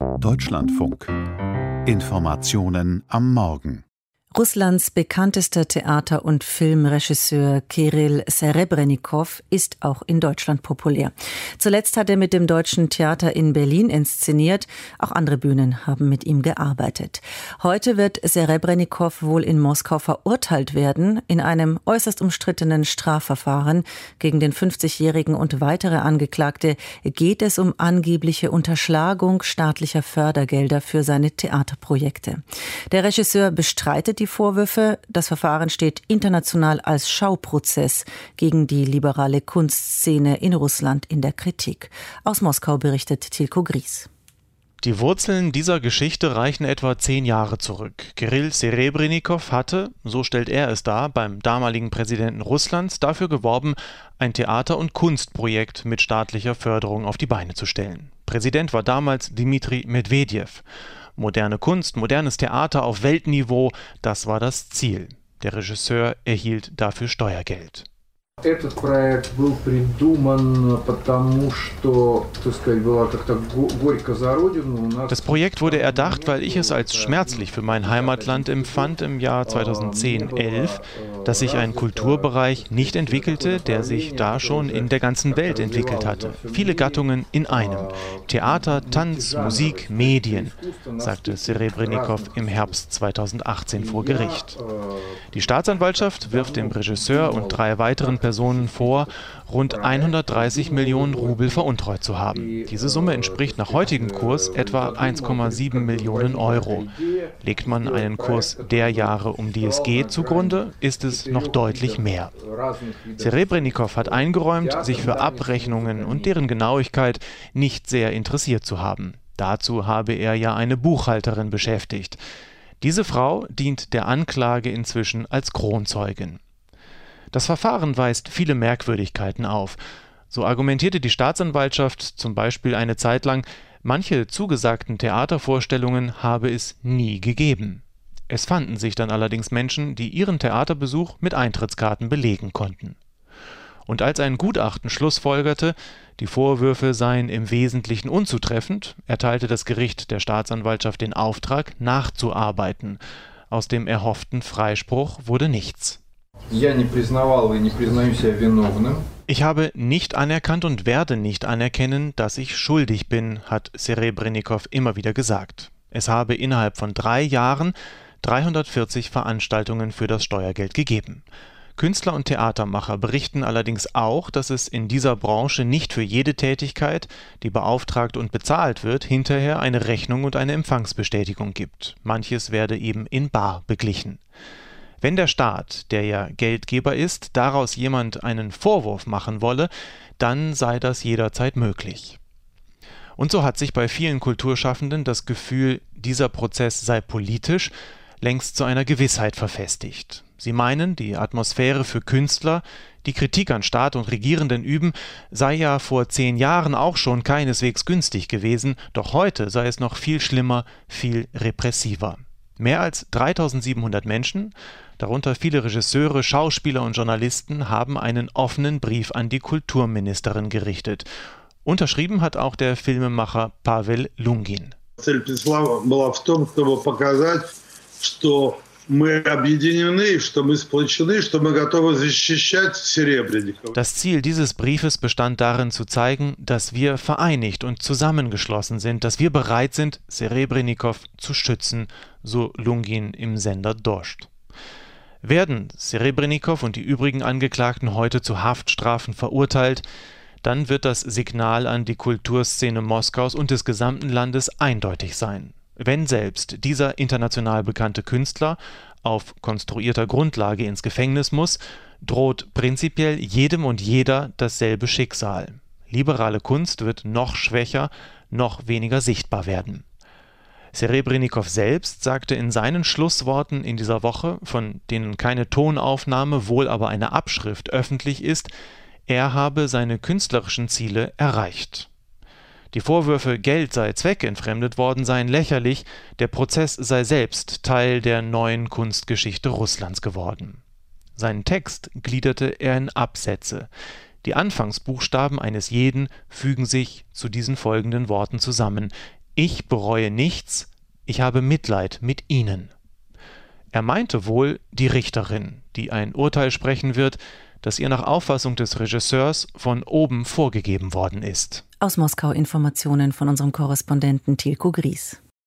Deutschlandfunk. Informationen am Morgen. Russlands bekanntester Theater- und Filmregisseur Kirill Serebrennikov ist auch in Deutschland populär. Zuletzt hat er mit dem Deutschen Theater in Berlin inszeniert. Auch andere Bühnen haben mit ihm gearbeitet. Heute wird Serebrennikov wohl in Moskau verurteilt werden. In einem äußerst umstrittenen Strafverfahren gegen den 50-Jährigen und weitere Angeklagte geht es um angebliche Unterschlagung staatlicher Fördergelder für seine Theaterprojekte. Der Regisseur bestreitet die Vorwürfe. Das Verfahren steht international als Schauprozess gegen die liberale Kunstszene in Russland in der Kritik. Aus Moskau berichtet Tilko Gries. Die Wurzeln dieser Geschichte reichen etwa 10 Jahre zurück. Kirill Serebrennikov hatte, so stellt er es dar, beim damaligen Präsidenten Russlands dafür geworben, ein Theater- und Kunstprojekt mit staatlicher Förderung auf die Beine zu stellen. Präsident war damals Dmitri Medvedev. Moderne Kunst, modernes Theater auf Weltniveau, das war das Ziel. Der Regisseur erhielt dafür Steuergeld. Das Projekt wurde erdacht, weil ich es als schmerzlich für mein Heimatland empfand im Jahr 2010-11, dass sich ein Kulturbereich nicht entwickelte, der sich da schon in der ganzen Welt entwickelt hatte. Viele Gattungen in einem. Theater, Tanz, Musik, Medien, sagte Serebrennikov im Herbst 2018 vor Gericht. Die Staatsanwaltschaft wirft dem Regisseur und 3 weiteren Personen vor, rund 130 Millionen Rubel veruntreut zu haben. Diese Summe entspricht nach heutigem Kurs etwa 1,7 Millionen Euro. Legt man einen Kurs der Jahre, um die es geht, zugrunde, ist es noch deutlich mehr. Serebrennikov hat eingeräumt, sich für Abrechnungen und deren Genauigkeit nicht sehr interessiert zu haben. Dazu habe er ja eine Buchhalterin beschäftigt. Diese Frau dient der Anklage inzwischen als Kronzeugin. Das Verfahren weist viele Merkwürdigkeiten auf. So argumentierte die Staatsanwaltschaft zum Beispiel eine Zeit lang, manche zugesagten Theatervorstellungen habe es nie gegeben. Es fanden sich dann allerdings Menschen, die ihren Theaterbesuch mit Eintrittskarten belegen konnten. Und als ein Gutachten schlussfolgerte, die Vorwürfe seien im Wesentlichen unzutreffend, erteilte das Gericht der Staatsanwaltschaft den Auftrag, nachzuarbeiten. Aus dem erhofften Freispruch wurde nichts. Ich habe nicht anerkannt und werde nicht anerkennen, dass ich schuldig bin, hat Serebrennikov immer wieder gesagt. Es habe innerhalb von 3 Jahren 340 Veranstaltungen für das Steuergeld gegeben. Künstler und Theatermacher berichten allerdings auch, dass es in dieser Branche nicht für jede Tätigkeit, die beauftragt und bezahlt wird, hinterher eine Rechnung und eine Empfangsbestätigung gibt. Manches werde eben in bar beglichen. Wenn der Staat, der ja Geldgeber ist, daraus jemand einen Vorwurf machen wolle, dann sei das jederzeit möglich. Und so hat sich bei vielen Kulturschaffenden das Gefühl, dieser Prozess sei politisch, längst zu einer Gewissheit verfestigt. Sie meinen, die Atmosphäre für Künstler, die Kritik an Staat und Regierenden üben, sei ja vor 10 Jahren auch schon keineswegs günstig gewesen, doch heute sei es noch viel schlimmer, viel repressiver. Mehr als 3700 Menschen, darunter viele Regisseure, Schauspieler und Journalisten, haben einen offenen Brief an die Kulturministerin gerichtet. Unterschrieben hat auch der Filmemacher Pawel Lungin. Цель письма была в том, чтобы показать, что мы объединены, что мы сплочены, что мы готовы защищать Серебренникова. Das Ziel dieses Briefes bestand darin zu zeigen, dass wir vereinigt und zusammengeschlossen sind, dass wir bereit sind, Serebrennikov zu schützen, so Lungin im Sender Dost. Werden Serebrennikov und die übrigen Angeklagten heute zu Haftstrafen verurteilt, dann wird das Signal an die Kulturszene Moskaus und des gesamten Landes eindeutig sein. Wenn selbst dieser international bekannte Künstler auf konstruierter Grundlage ins Gefängnis muss, droht prinzipiell jedem und jeder dasselbe Schicksal. Liberale Kunst wird noch schwächer, noch weniger sichtbar werden. Serebrennikov selbst sagte in seinen Schlussworten in dieser Woche, von denen keine Tonaufnahme, wohl aber eine Abschrift öffentlich ist, er habe seine künstlerischen Ziele erreicht. Die Vorwürfe, Geld sei zweckentfremdet worden, seien lächerlich, der Prozess sei selbst Teil der neuen Kunstgeschichte Russlands geworden. Seinen Text gliederte er in Absätze. Die Anfangsbuchstaben eines jeden fügen sich zu diesen folgenden Worten zusammen: Ich bereue nichts, ich habe Mitleid mit Ihnen. Er meinte wohl die Richterin, die ein Urteil sprechen wird, das ihr nach Auffassung des Regisseurs von oben vorgegeben worden ist. Aus Moskau Informationen von unserem Korrespondenten Tilko Gries.